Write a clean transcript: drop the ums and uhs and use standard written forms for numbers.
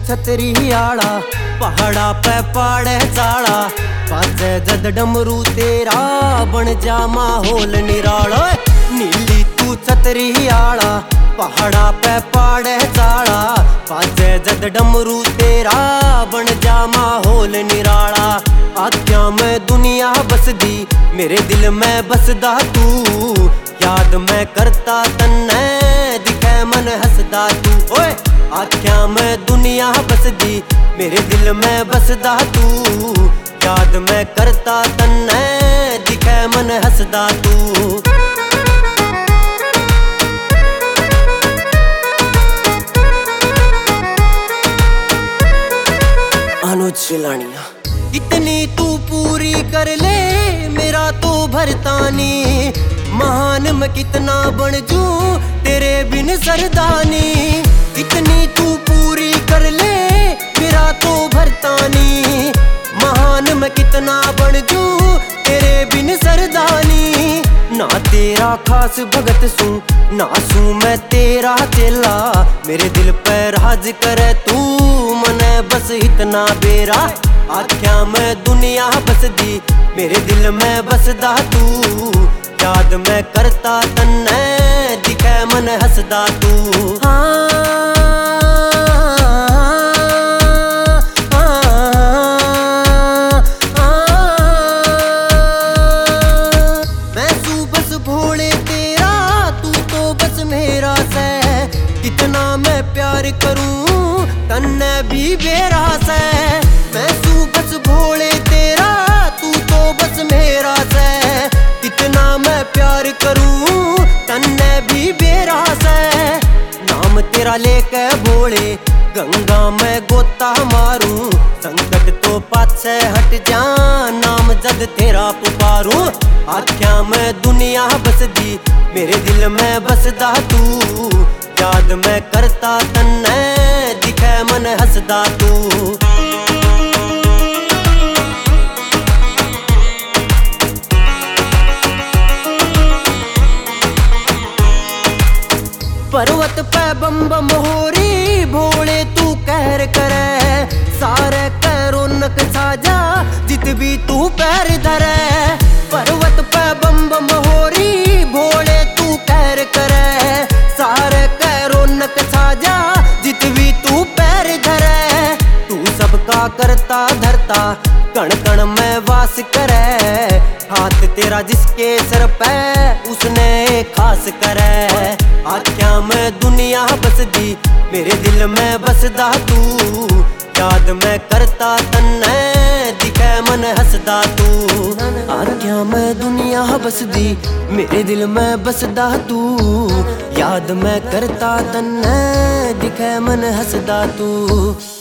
छतरी आला, पहाड़ा पे पाड़े चाला, बाजे जद डमरू तेरा बन जा माहौल निराला। नीली तू छतरी आला, पहाड़ा पे पाड़े चाला, बाजे जद डमरू तेरा बन जा माहौल निराला। आख्या में दुनिया बसदी, मेरे दिल में बसदा तू, याद मैं करता तन्ने दिखे मन हसदा तू। ओए आख्या में दुनिया बसदी, मेरे दिल में बसदा तू, याद मैं करता तन्ने दिखे मन हसदा तू। अनुज शिलानिया। इतनी तू पूरी कर ले मेरा तो भरतानी, महान मैं कितना बन जू तेरे बिन सरदानी। इतनी तू पूरी कर ले मेरा तो भरतानी, महान मैं कितना बन जू तेरे बिन सरदानी। ना तेरा खास भगत सू, ना सू मैं तेरा चेला, मेरे दिल पर राज करे तू मने बस इतना बेरा। आख्या में दुनिया बसदी, मेरे दिल में बसदा तू, याद मैं करता तन्ने दिखे मन हसदा तू। मैं सू बस भोले तेरा, तू तो बस मेरा से, कितना मैं प्यार करूं तन्ने भी बेरा से। मैं सू बस भोले तेरा, तू तो बस मेरा से, कितना मैं प्यार करूं तन्ने भी बेरा से। नाम तेरा लेके भोले गंगा में गोता मारूं, संकट तो पाछे हट जा नाम जद तेरा पुकारूं। आख्या में दुनिया बसदी, मेरे दिल में बसदा तू, याद मैं करता तन्ने दिखे मन हसदा तू। पर्वत पे बम बम होरी भोले तू कहर करे, सारे कैरो नक साजा जित भी तू पैर धरे। पर्वत पे बम बम होरी भोले तू कहर करे, सारे कैरो नक साजा जित भी तू पैर धरे। तू सबका करता धरता कण कण में वास करे, हाथ तेरा जिसके सर पे उसने खास करे। आख्या में दुनिया बसदी, मेरे दिल में बसदा तू, याद मैं करता तन्ने दिखे मन हसदा तू। आख्या में दुनिया बसदी, मेरे दिल में बसदा तू, याद मैं करता तन्ने दिखे मन हसदा तू।